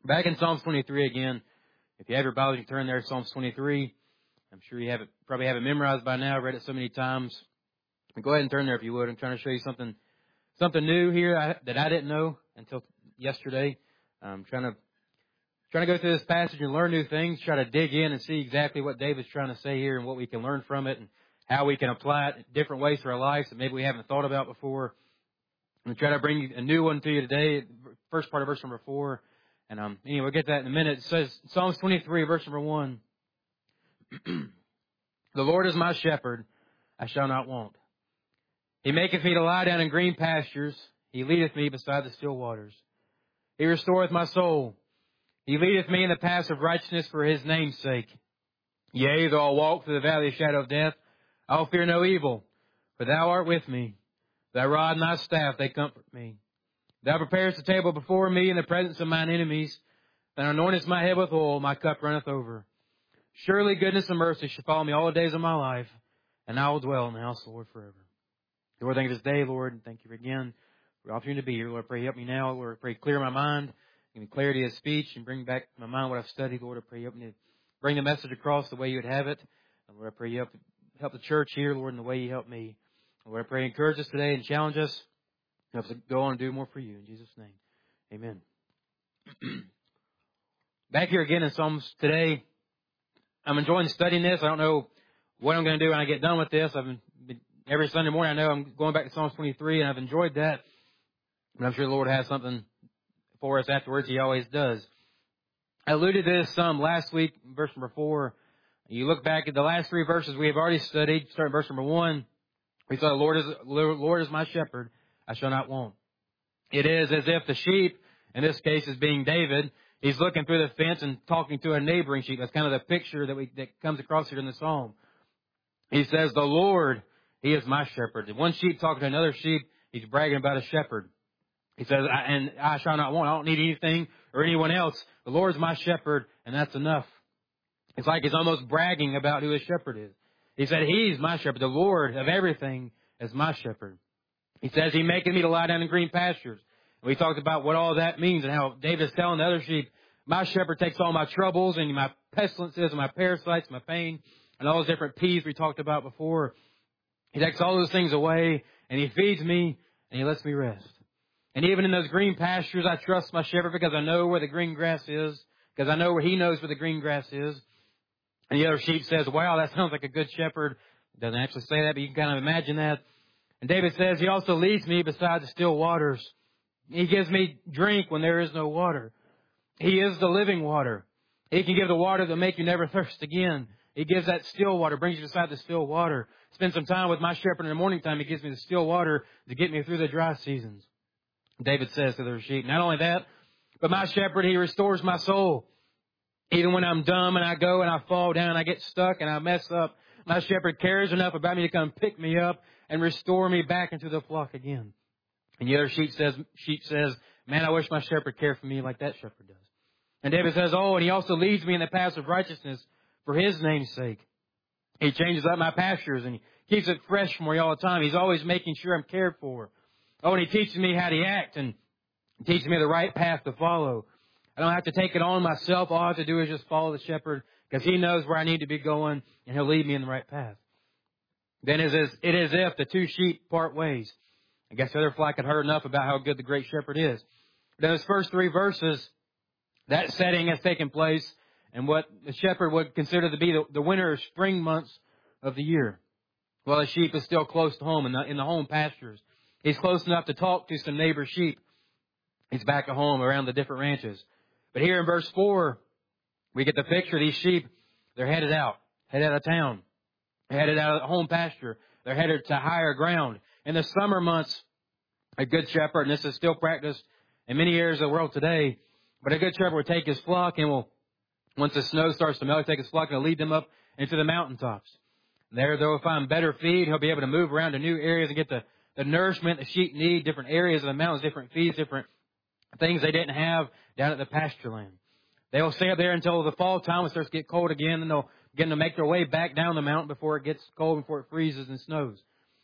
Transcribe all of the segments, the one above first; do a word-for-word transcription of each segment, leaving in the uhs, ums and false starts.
Back in Psalms twenty-three again. If you have your Bible, you can turn there to Psalms twenty-three. I'm sure you have it, probably have it memorized by now. I've read it so many times. Go ahead and turn there if you would. I'm trying to show you something, something new here I, that I didn't know until yesterday. I'm trying to, trying to go through this passage and learn new things, try to dig in and see exactly what David's trying to say here and what we can learn from it and how we can apply it in different ways to our lives that maybe we haven't thought about before. I'm going to try to bring a new one to you today, first part of verse number four. And um, anyway, we'll get that in a minute. It says, Psalms twenty-three, verse number one. The Lord is my shepherd, I shall not want. He maketh me to lie down in green pastures. He leadeth me beside the still waters. He restoreth my soul. He leadeth me in the paths of righteousness for his name's sake. Yea, though I walk through the valley of the shadow of death, I will fear no evil, for thou art with me. Thy rod and thy staff, they comfort me. Thou preparest a table before me in the presence of mine enemies. Thou anointest my head with oil, my cup runneth over. Surely goodness and mercy shall follow me all the days of my life, and I will dwell in the house of the Lord forever. Lord, thank you for this day, Lord, and thank you again for the opportunity to be here. Lord, I pray you help me now. Lord, I pray clear my mind, give me clarity of speech, and bring back to my mind what I've studied. Lord, I pray you help me to bring the message across the way you would have it. And Lord, I pray you help, help the church here, Lord, in the way you help me. Lord, I pray you encourage us today and challenge us. Help us to go on and do more for you. In Jesus' name, amen. Back here again in Psalms today. I'm enjoying studying this. I don't know what I'm going to do when I get done with this. I've been, every Sunday morning I know I'm going back to Psalms twenty-three, and I've enjoyed that. But I'm sure the Lord has something for us afterwards. He always does. I alluded to this some last week, verse number four. You look back at the last three verses we have already studied, starting verse number one. We saw the Lord is, Lord is my shepherd, I shall not want. It is as if the sheep, in this case is being David, he's looking through the fence and talking to a neighboring sheep. That's kind of the picture that we that comes across here in the psalm. He says, the Lord, he is my shepherd. And one sheep talking to another sheep, he's bragging about a shepherd. He says, I, and I shall not want. I don't need anything or anyone else. The Lord is my shepherd, and that's enough. It's like he's almost bragging about who his shepherd is. He said, he's my shepherd. The Lord of everything is my shepherd. He says, he maketh me to lie down in green pastures. We talked about what all that means and how David is telling the other sheep, my shepherd takes all my troubles and my pestilences and my parasites, my pain, and all those different P's we talked about before. He takes all those things away, and he feeds me, and he lets me rest. And even in those green pastures, I trust my shepherd because I know where the green grass is, because I know where he knows where the green grass is. And the other sheep says, wow, that sounds like a good shepherd. It doesn't actually say that, but you can kind of imagine that. And David says, he also leads me beside the still waters. He gives me drink when there is no water. He is the living water. He can give the water that make you never thirst again. He gives that still water, brings you beside the still water. Spend some time with my shepherd in the morning time. He gives me the still water to get me through the dry seasons. David says to their sheep, not only that, but my shepherd, he restores my soul. Even when I'm dumb and I go and I fall down, I get stuck and I mess up, my shepherd cares enough about me to come pick me up and restore me back into the flock again. And the other sheep says, sheep says, man, I wish my shepherd cared for me like that shepherd does. And David says, oh, and he also leads me in the paths of righteousness for his name's sake. He changes up my pastures and he keeps it fresh for me all the time. He's always making sure I'm cared for. Oh, and he teaches me how to act and teaches me the right path to follow. I don't have to take it on myself. All I have to do is just follow the shepherd because he knows where I need to be going and he'll lead me in the right path. Then it is, it is as if the two sheep part ways. I guess the other flock had heard enough about how good the great shepherd is. But in those first three verses, that setting has taken place in what the shepherd would consider to be the, the winter or spring months of the year. Well, the sheep is still close to home in the, in the home pastures. He's close enough to talk to some neighbor sheep. He's back at home around the different ranches. But here in verse four, we get the picture. These sheep, they're headed out, headed out of town, they're headed out of the home pasture. They're headed to higher ground. In the summer months, a good shepherd, and this is still practiced in many areas of the world today, but a good shepherd will take his flock and will, once the snow starts to melt, take his flock and will lead them up into the mountaintops. There they'll find better feed. He'll be able to move around to new areas and get the, the nourishment the sheep need, different areas of the mountains, different feeds, different things they didn't have down at the pasture land. They will stay up there until the fall time when it starts to get cold again, and they'll begin to make their way back down the mountain before it gets cold, before it freezes and snows.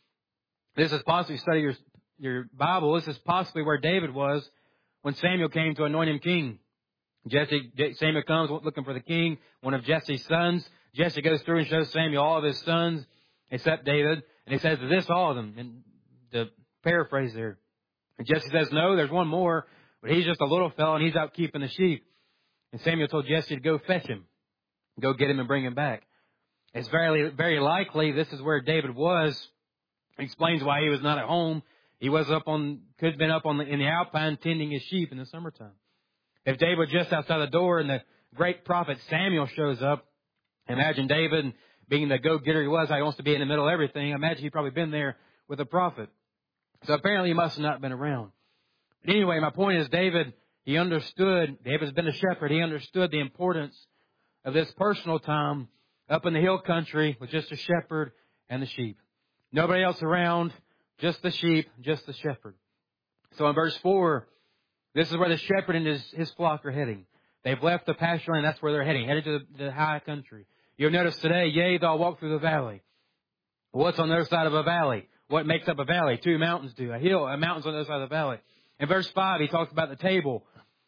This is possibly, study your, your Bible, this is possibly where David was when Samuel came to anoint him king. Jesse, Samuel comes looking for the king, one of Jesse's sons. Jesse goes through and shows Samuel all of his sons, except David. And he says, is this all of them? And the paraphrase there. And Jesse says, no, there's one more, but he's just a little fellow and he's out keeping the sheep. And Samuel told Jesse to go fetch him, go get him and bring him back. It's very, very likely this is where David was. It explains why he was not at home. He was up on, could have been up on the, in the alpine tending his sheep in the summertime. If David was just outside the door and the great prophet Samuel shows up, imagine David being the go-getter he was, how he wants to be in the middle of everything. Imagine he'd probably been there with a prophet. So apparently he must have not been around. But anyway, my point is David, he understood, David's been a shepherd, he understood the importance of this personal time up in the hill country with just a shepherd and the sheep. Nobody else around, just the sheep, just the shepherd. So in verse four, this is where the shepherd and his, his flock are heading. They've left the pasture land, that's where they're heading, headed to the, the high country. You'll notice today, yea, thou walk through the valley. What's on the other side of a valley? What makes up a valley? Two mountains do. A hill, a mountain's on the other side of the valley. In verse five, he talks about the table.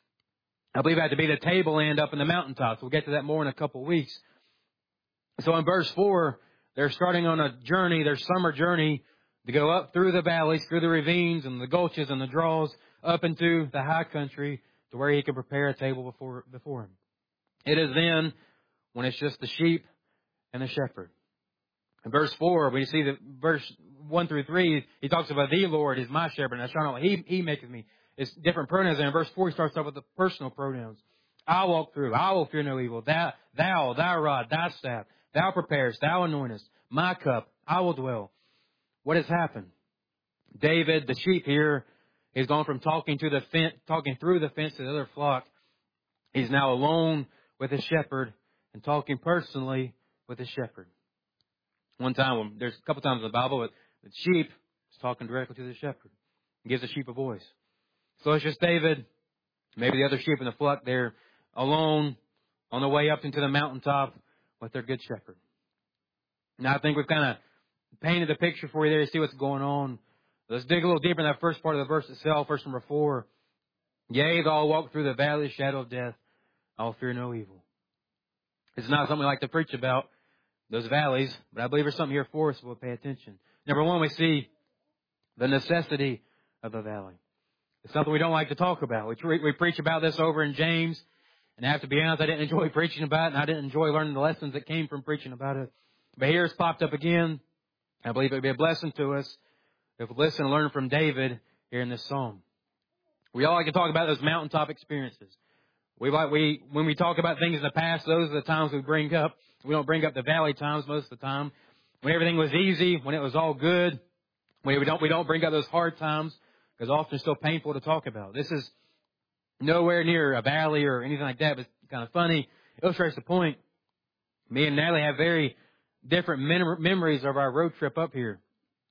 I believe it had to be the tableland up in the mountaintops. We'll get to that more in a couple of weeks. So in verse four, they're starting on a journey, their summer journey, to go up through the valleys, through the ravines and the gulches and the draws, up into the high country to where he can prepare a table before, before him. It is then when it's just the sheep and the shepherd. In verse four, we see the verse one through three, he talks about the Lord is my shepherd, and I shall not, he, he maketh me. It's different pronouns. And in verse four, he starts off with the personal pronouns. I walk through, I will fear no evil. Thou, thou, thy rod, thy staff, thou preparest, thou anointest, my cup, I will dwell. What has happened? David, the sheep here, has gone from talking to the fence, talking through the fence to the other flock. He's now alone with his shepherd and talking personally with his shepherd. One time, there's a couple times in the Bible, but the sheep is talking directly to the shepherd. He gives the sheep a voice. So it's just David, maybe the other sheep in the flock, they're alone on the way up into the mountaintop with their good shepherd. Now I think we've kind of painted the picture for you there to see what's going on. Let's dig a little deeper in that first part of the verse itself, verse number four. Yea, though I walk through the valley of the shadow of death, I will fear no evil. It's not something we like to preach about, those valleys, but I believe there's something here for us, so we'll pay attention. Number one, we see the necessity of the valley. It's something we don't like to talk about. We, tre- we preach about this over in James, and I have to be honest, I didn't enjoy preaching about it, and I didn't enjoy learning the lessons that came from preaching about it. But here it's popped up again. I believe it would be a blessing to us if we listen and learn from David here in this psalm. We all like to talk about those mountaintop experiences. We like we when we talk about things in the past, those are the times we bring up. We don't bring up the valley times most of the time. When everything was easy, when it was all good, we we don't we don't bring up those hard times because often it's still painful to talk about. This is nowhere near a valley or anything like that, but it's kind of funny. It illustrates the point. Me and Natalie have very different mem- memories of our road trip up here.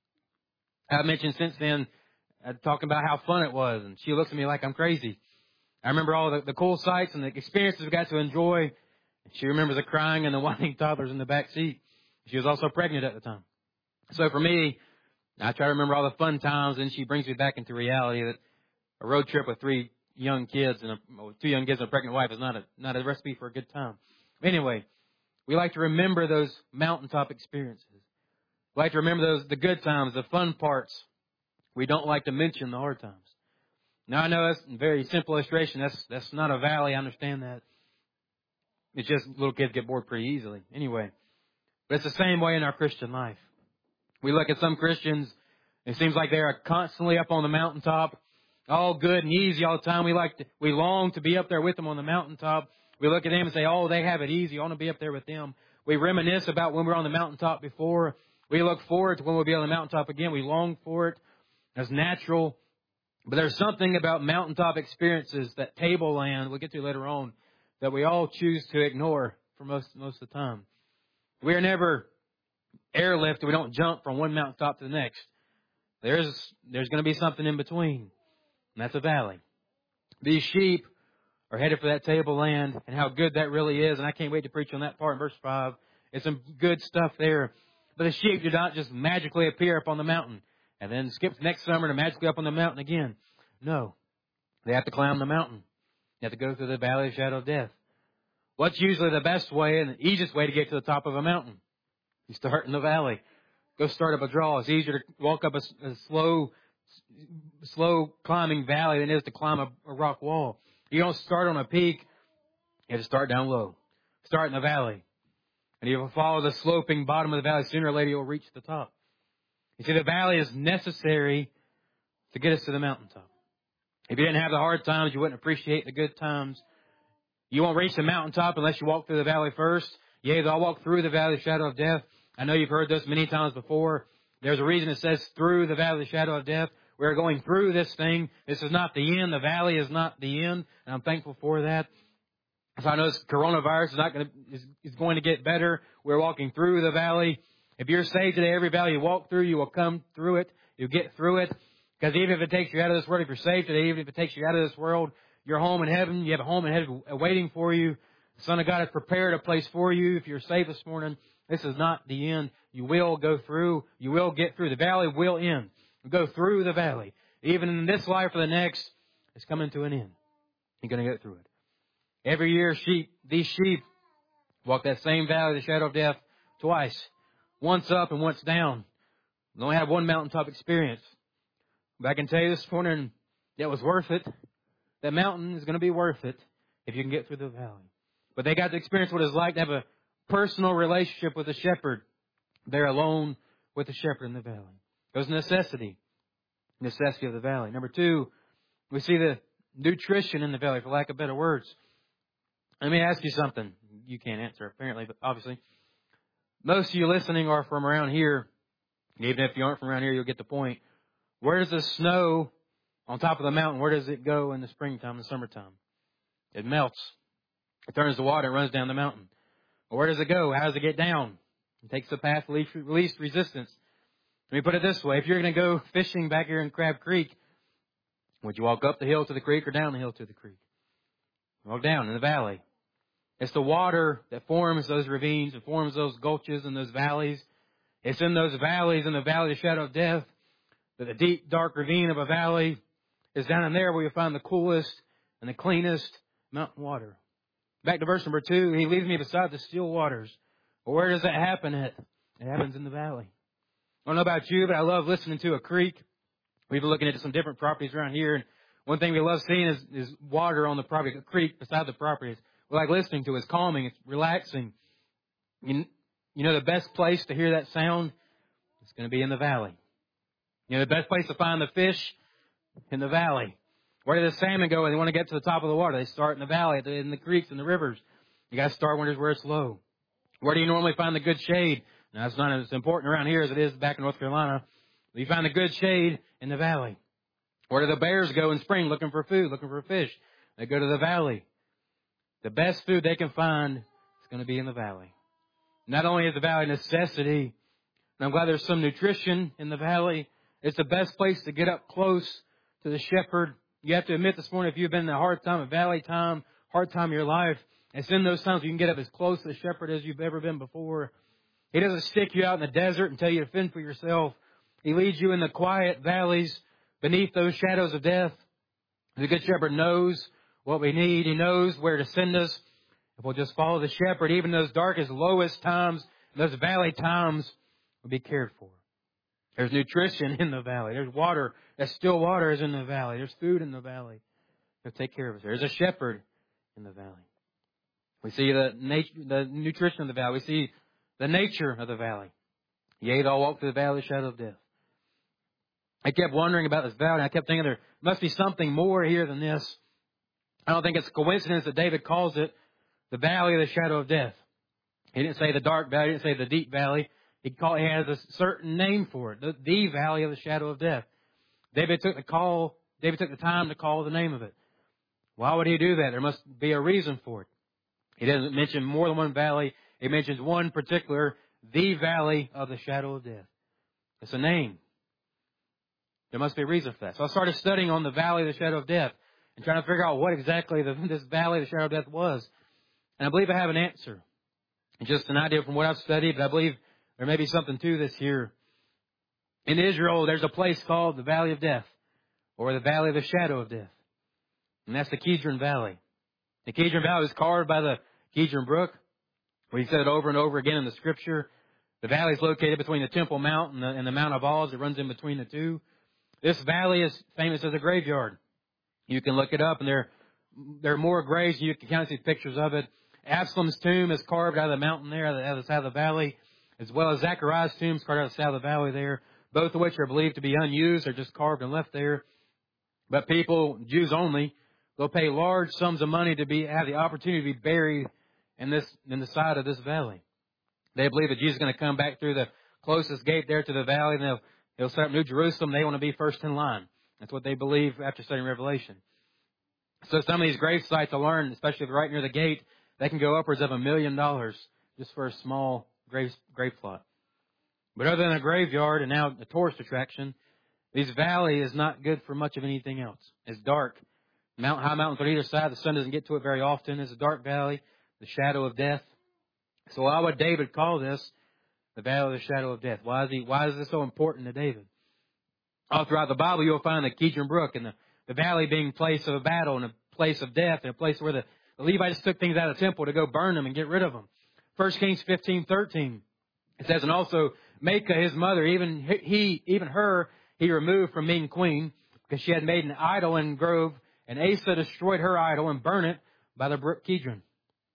I've mentioned since then, uh, talking about how fun it was, and she looks at me like I'm crazy. I remember all the, the cool sights and the experiences we got to enjoy. She remembers the crying and the whining toddlers in the back seat. She was also pregnant at the time. So for me, I try to remember all the fun times, and she brings me back into reality that a road trip with three young kids and a, well, two young kids and a pregnant wife is not a not a recipe for a good time. Anyway, we like to remember those mountaintop experiences. We like to remember those the good times, the fun parts. We don't like to mention the hard times. Now I know that's a very simple illustration. That's that's not a valley. I understand that. It's just little kids get bored pretty easily. Anyway, but it's the same way in our Christian life. We look at some Christians, it seems like they are constantly up on the mountaintop, all good and easy all the time. We like to, we long to be up there with them on the mountaintop. We look at them and say, oh, they have it easy. I want to be up there with them. We reminisce about when we were on the mountaintop before. We look forward to when we'll be on the mountaintop again. We long for it as natural. But there's something about mountaintop experiences, that tableland, we'll get to later on, that we all choose to ignore for most most of the time. We are never airlifted. We don't jump from one mountaintop to the next. There's there's going to be something in between, and that's a valley. These sheep are headed for that tableland, and how good that really is. And I can't wait to preach on that part in verse five. It's some good stuff there. But the sheep do not just magically appear up on the mountain and then skip next summer to magically up on the mountain again. No, they have to climb the mountain. You have to go through the valley of the shadow of death. What's usually the best way and the easiest way to get to the top of a mountain? You start in the valley. Go start up a draw. It's easier to walk up a, a slow, slow climbing valley than it is to climb a, a rock wall. You don't start on a peak. You have to start down low. Start in the valley. And you will follow the sloping bottom of the valley. Sooner or later you'll reach the top. You see, the valley is necessary to get us to the mountaintop. If you didn't have the hard times, you wouldn't appreciate the good times. You won't reach the mountaintop unless you walk through the valley first. Yea, I'll walk through the valley of the shadow of death. I know you've heard this many times before. There's a reason it says through the valley of the shadow of death. We're going through this thing. This is not the end. The valley is not the end. And I'm thankful for that. So I know this coronavirus is not going to, is, is going to get better. We're walking through the valley. If you're saved today, every valley you walk through, you will come through it. You'll get through it. Because even if it takes you out of this world, if you're saved today, even if it takes you out of this world, you're home in heaven. You have a home in heaven waiting for you. The Son of God has prepared a place for you. If you're saved this morning, this is not the end. You will go through. You will get through. The valley will end. You go through the valley. Even in this life or the next, it's coming to an end. You're going to get through it. Every year, sheep, these sheep walk that same valley, the shadow of death, twice. Once up and once down. They only have one mountaintop experience. But I can tell you this morning, it was worth it. That mountain is going to be worth it if you can get through the valley. But they got to experience what it's like to have a personal relationship with the shepherd. They're alone with the shepherd in the valley. There's necessity. Necessity of the valley. Number two, we see the nutrition in the valley, for lack of better words. Let me ask you something. You can't answer, apparently, but obviously. Most of you listening are from around here. Even if you aren't from around here, you'll get the point. Where does the snow on top of the mountain, where does it go in the springtime and the summertime? It melts. It turns to water and runs down the mountain. Well, where does it go? How does it get down? It takes the path of least, least resistance. Let me put it this way. If you're going to go fishing back here in Crab Creek, would you walk up the hill to the creek or down the hill to the creek? Walk down in the valley. It's the water that forms those ravines, it forms those gulches and those valleys. It's in those valleys, in the valley of the shadow of death, that the deep, dark ravine of a valley is down in there where you find the coolest and the cleanest mountain water. Back to verse number two, he leads me beside the still waters. Well, where does that happen at? It happens in the valley. I don't know about you, but I love listening to a creek. We've been looking at some different properties around here, and one thing we love seeing is, is water on the property, a creek beside the properties. We like listening to it. It's calming. It's relaxing. You, you know the best place to hear that sound? It's going to be in the valley. You know the best place to find the fish? In the valley. Where do the salmon go when they want to get to the top of the water? They start in the valley, in the creeks and the rivers. You got to start where it's, where it's low. Where do you normally find the good shade? Now, it's not as important around here as it is back in North Carolina. You find the good shade in the valley. Where do the bears go in spring looking for food, looking for fish? They go to the valley. The best food they can find is going to be in the valley. Not only is the valley a necessity, and I'm glad there's some nutrition in the valley, it's the best place to get up close to the shepherd. You have to admit this morning, if you've been in a hard time, a valley time, hard time of your life, it's in those times you can get up as close to the shepherd as you've ever been before. He doesn't stick you out in the desert and tell you to fend for yourself. He leads you in the quiet valleys beneath those shadows of death. The good shepherd knows what we need. He knows where to send us. If we'll just follow the shepherd, even those darkest, lowest times, those valley times, will be cared for. There's nutrition in the valley. There's water. That still water is in the valley. There's food in the valley. He'll take care of us. There's a shepherd in the valley. We see the nature, the nutrition of the valley. We see the nature of the valley. Yea, thou walk through the valley of the shadow of death. I kept wondering about this valley. I kept thinking there must be something more here than this. I don't think it's a coincidence that David calls it the valley of the shadow of death. He didn't say the dark valley. He didn't say the deep valley. He, called, he has a certain name for it, the, the valley of the shadow of death. David took the call. David took the time to call the name of it. Why would he do that? There must be a reason for it. He doesn't mention more than one valley. He mentions one particular, the valley of the shadow of death. It's a name. There must be a reason for that. So I started studying on the valley of the shadow of death and trying to figure out what exactly the, this valley of the shadow of death was. And I believe I have an answer. It's just an idea from what I've studied, but I believe there may be something to this here. In Israel, there's a place called the Valley of Death, or the Valley of the Shadow of Death. And that's the Kidron Valley. The Kidron Valley was carved by the Kidron Brook. We said it over and over again in the Scripture. The valley is located between the Temple Mount and the, and the Mount of Olives. It runs in between the two. This valley is famous as a graveyard. You can look it up, and there, there are more graves. You can kind of see pictures of it. Absalom's tomb is carved out of the mountain there, out of the side of the valley, as well as Zechariah's tomb is carved out of the side of the valley there, both of which are believed to be unused. They're just carved and left there. But people, Jews only, they'll pay large sums of money to be have the opportunity to be buried in this in the side of this valley. They believe that Jesus is going to come back through the closest gate there to the valley, and they'll, he'll set up New Jerusalem. They want to be first in line. That's what they believe after studying Revelation. So some of these grave sites I learned, especially if they're right near the gate, they can go upwards of a million dollars just for a small grave, grave plot. But other than a graveyard and now a tourist attraction, this valley is not good for much of anything else. It's dark. Mount, high mountains on either side. The sun doesn't get to it very often. It's a dark valley, the shadow of death. So why would David call this the valley of the shadow of death? Why is he? Why is this so important to David? All throughout the Bible, you'll find the Kidron Brook and the, the valley being a place of a battle and a place of death and a place where the, the Levites took things out of the temple to go burn them and get rid of them. First Kings fifteen thirteen. It says, and also Maacah, his mother, even he, even her, he removed from being queen because she had made an idol in Grove, and Asa destroyed her idol and burned it by the brook Kidron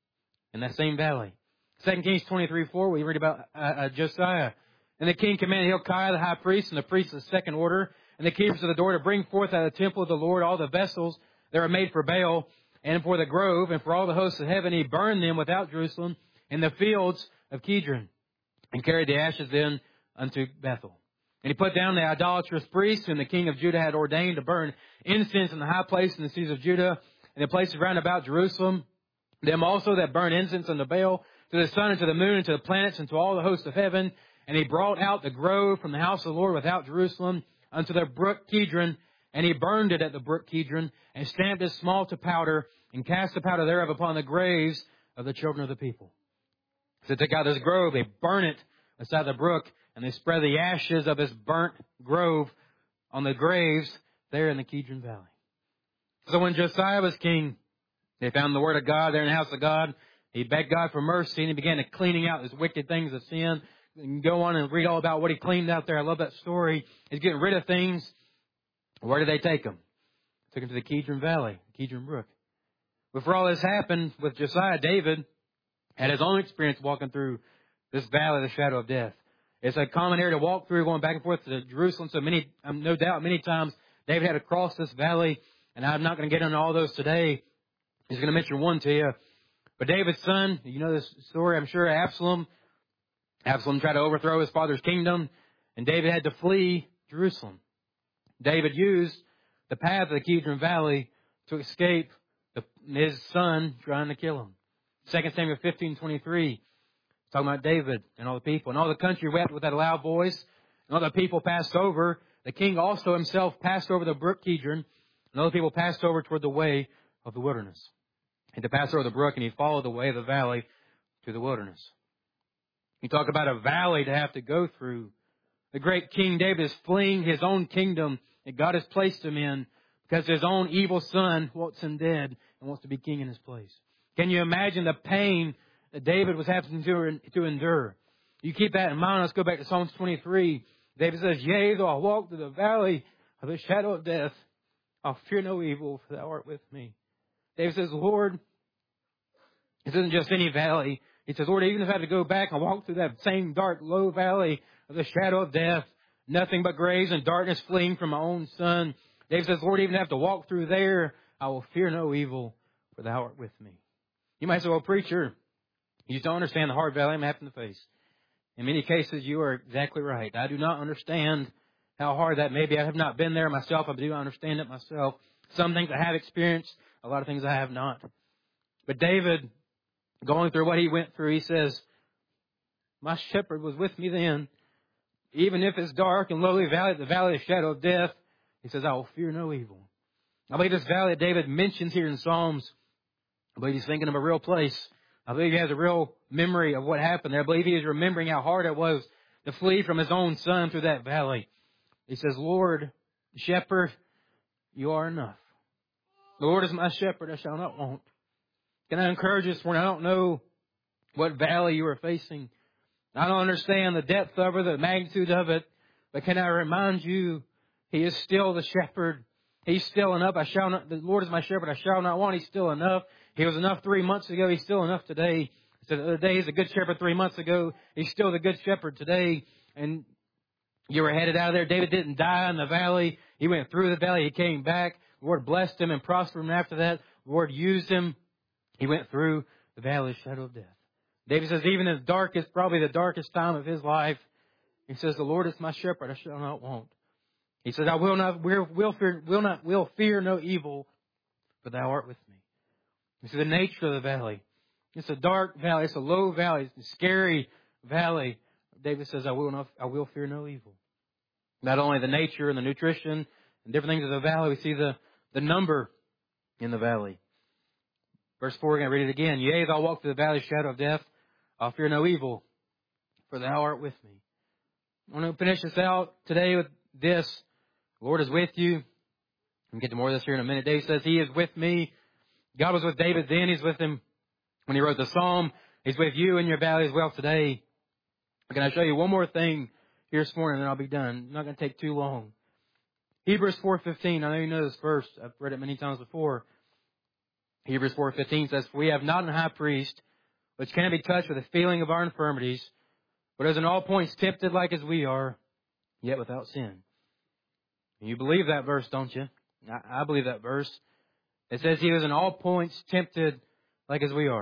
in that same valley. Second Kings twenty-three four, we read about uh, uh, Josiah. And the king commanded Hilkiah, the high priest, and the priests of the second order, and the keepers of the door to bring forth out of the temple of the Lord all the vessels that were made for Baal and for the grove and for all the hosts of heaven. He burned them without Jerusalem in the fields of Kidron and carried the ashes then unto Bethel. And he put down the idolatrous priests whom the king of Judah had ordained to burn incense in the high place in the cities of Judah and the places round about Jerusalem. Them also that burn incense unto Baal, to the sun and to the moon and to the planets and to all the hosts of heaven. And he brought out the grove from the house of the Lord without Jerusalem unto the brook Kidron. And he burned it at the brook Kidron and stamped it small to powder and cast the powder thereof upon the graves of the children of the people. So they took out this grove, they burn it beside the brook, and they spread the ashes of this burnt grove on the graves there in the Kidron Valley. So when Josiah was king, they found the word of God there in the house of God. He begged God for mercy, and he began to cleaning out his wicked things of sin. You can go on and read all about what he cleaned out there. I love that story. He's getting rid of things. Where did they take him? Took him to the Kidron Valley, Kidron Brook. Before all this happened with Josiah, David had his own experience walking through this valley of the shadow of death. It's a common area to walk through, going back and forth to Jerusalem. So many, um, no doubt, many times David had to cross this valley, and I'm not going to get into all those today. He's going to mention one to you. But David's son, you know this story, I'm sure, Absalom. Absalom tried to overthrow his father's kingdom, and David had to flee Jerusalem. David used the path of the Kidron Valley to escape the, his son trying to kill him. Second Samuel fifteen twenty-three, talking about David and all the people. And all the country wept with that loud voice, and all the people passed over. The king also himself passed over the brook Kidron, and all the people passed over toward the way of the wilderness. He had to pass over the brook, and he followed the way of the valley to the wilderness. You talk about a valley to have to go through. The great King David is fleeing his own kingdom that God has placed him in because his own evil son wants him dead and wants to be king in his place. Can you imagine the pain that David was having to, to endure? You keep that in mind. Let's go back to Psalms twenty-three. David says, yea, though I walk through the valley of the shadow of death, I'll fear no evil, for thou art with me. David says, Lord, this isn't just any valley. He says, Lord, even if I had to go back and walk through that same dark, low valley of the shadow of death, nothing but graves and darkness fleeing from my own son. David says, Lord, even if I have to walk through there, I will fear no evil, for thou art with me. You might say, well, preacher, you just don't understand the hard valley I'm having to face. In many cases, you are exactly right. I do not understand how hard that may be. I have not been there myself. I do understand it myself. Some things I have experienced, a lot of things I have not. But David, going through what he went through, he says, my shepherd was with me then. Even if it's dark and lowly valley, the valley of the shadow of death, he says, I will fear no evil. I believe this valley that David mentions here in Psalms, I believe he's thinking of a real place. I believe he has a real memory of what happened there. I believe he is remembering how hard it was to flee from his own son through that valley. He says, Lord, shepherd, you are enough. The Lord is my shepherd, I shall not want. Can I encourage you this morning? I don't know what valley you are facing. I don't understand the depth of it, the magnitude of it. But can I remind you, He is still the shepherd. He's still enough. I shall not, the Lord is my shepherd. I shall not want. He's still enough. He was enough three months ago. He's still enough today. So the other day He's a good shepherd three months ago. He's still the good shepherd today. And you were headed out of there. David didn't die in the valley. He went through the valley. He came back. The Lord blessed him and prospered him after that. The Lord used him. He went through the valley of the shadow of death. David says, even in the darkest, probably the darkest time of his life, he says, the Lord is my shepherd. I shall not want. He says, I will not, will, will fear, will not, will fear no evil, for thou art with me. This is the nature of the valley. It's a dark valley. It's a low valley. It's a scary valley. David says, I will not, I will fear no evil. Not only the nature and the nutrition and different things of the valley, we see the, the number in the valley. Verse four, we're going to read it again. Yea, though I walk through the valley of the shadow of death, I'll fear no evil, for thou art with me. I want to finish this out today with this. The Lord is with you. We'll get to more of this here in a minute. David says, He is with me. God was with David then. He's with him when he wrote the Psalm. He's with you in your valley as well today. Can I show you one more thing here this morning, and then I'll be done. It's not going to take too long. Hebrews four fifteen. I know you know this verse. I've read it many times before. Hebrews four fifteen says, For we have not an high priest, which cannot be touched with the feeling of our infirmities, but is in all points tempted like as we are, yet without sin. And you believe that verse, don't you? I, I believe that verse. It says He was in all points tempted like as we are.